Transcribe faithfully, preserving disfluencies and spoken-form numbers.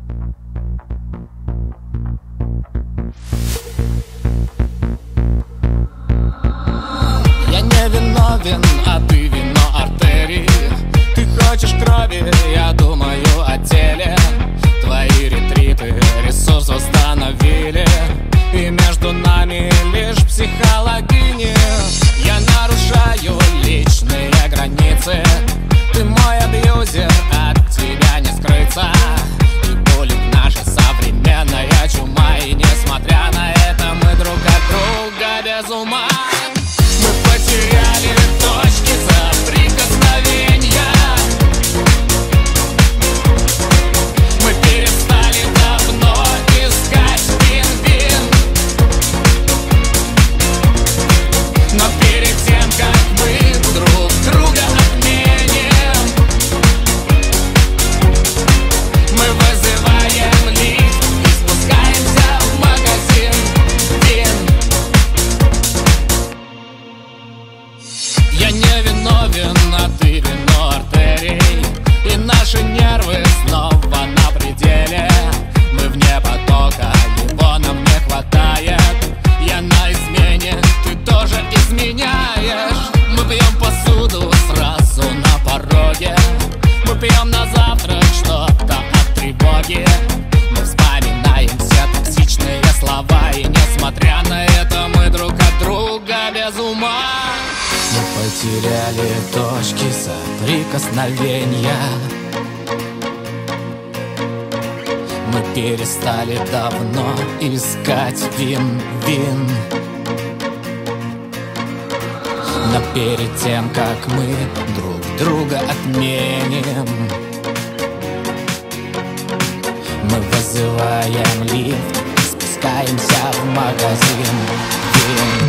Я не виновен, а ты вино артерии. Ты хочешь крови, я думаю о теле. Твои ретриты ресурс восстановили, и между нами лишь психологини. Я нарушаю личные границы. Ты мой абьюзер, от тебя не скрыться. И булит наша современная чума. И несмотря на это мы друг от друга без ума. Мы потеряли точки соприкосновения. Мы перестали давно искать вин-вин. Но перед тем, как мы друг друга отменим, мы вызываем лифт и спускаемся в магазин вин. Я не виновен, а ты вино артерий. И наши нервы снова на пределе. Мы вне потока, его нам не хватает. Я на измене, ты тоже изменяешь. Мы пьем посуду сразу на пороге. Мы пьем на завтрак что-то от тревоги. Мы вспоминаем все токсичные слова. И несмотря на это мы друг от друга без ума. Мы потеряли точки соприкосновения. Мы перестали давно искать вин-вин. Но перед тем, как мы друг друга отменим, мы вызываем лифт, спускаемся в магазин вин.